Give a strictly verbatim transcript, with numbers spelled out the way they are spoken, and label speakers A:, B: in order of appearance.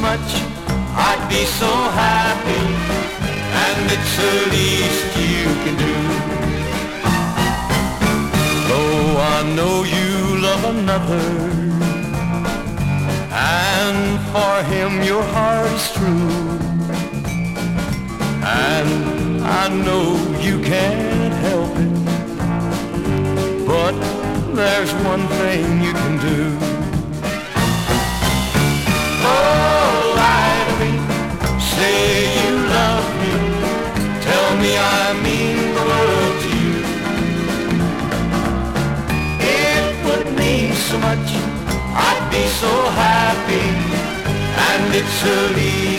A: much, I'd be so happy, and it's the least you can do. Though I know you love another, and for him your heart is true, and I know you can't help it, but there's one thing you can do. Oh, lie to me, say you love me, tell me I mean the world to you. It would mean so much, I'd be so happy, and it's the least